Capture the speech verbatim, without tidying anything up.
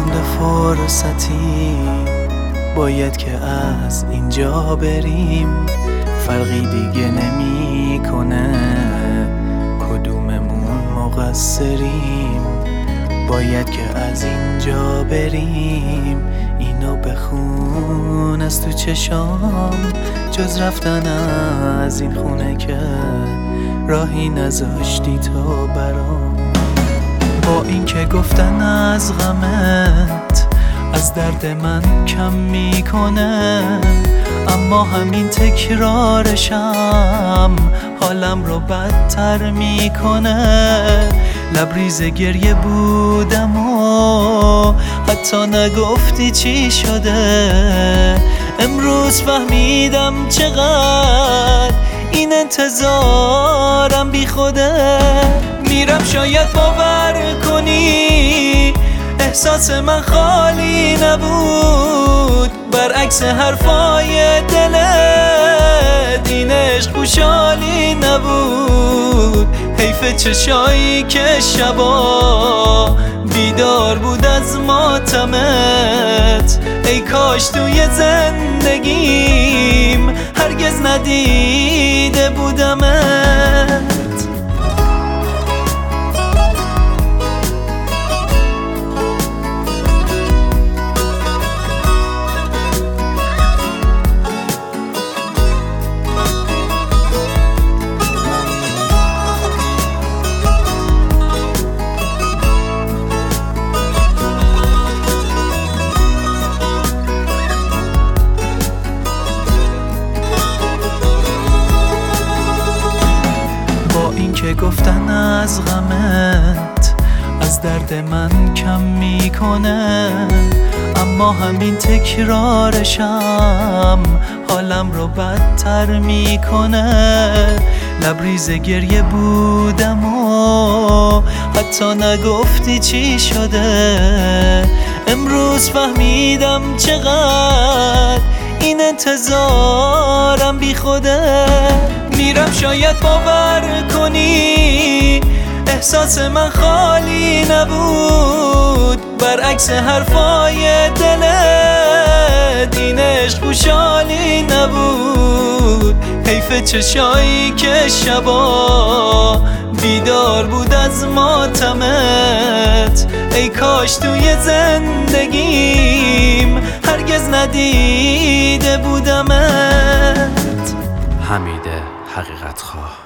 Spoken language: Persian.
نمونده فرصتی، باید که از اینجا بریم. فرقی دیگه نمی کنه کدوممون مقصریم. باید که از اینجا بریم. اینو بخون از تو چشام، جز رفتن از این خونه که راهی نذاشتی تو برام. با این که گفتن از غمت از درد من کم میکنه، اما همین تکرارشم حالم رو بدتر میکنه. لبریز گریه بودم و حتی نگفتی چی شده. امروز فهمیدم چقدر این انتظارم بی خوده. میرم شاید باور کنی احساس من خالی نبود، برعکس حرفای دلت این عشق خوشحالی نبود. حیف چشایی که شبا بیدار بود از ماتمت. ای کاش توی زندگیم هرگز ندیده بودمت. که گفتن از غمت از درد من کم میکنه، اما همین تکرارشم حالم رو بدتر میکنه. لبریز گریه بودم و حتی نگفتی چی شده. امروز فهمیدم چقدر این انتظارم بی خوده. میرم شاید باور کنی احساس من خالی نبود، برعکس حرفای دلت این عشق خوشحالی نبود. حیف چشایی که شبا بیدار بود از ماتمت. ای کاش توی زندگیم هرگز ندیده بودمت. حمید حقیقت خواه.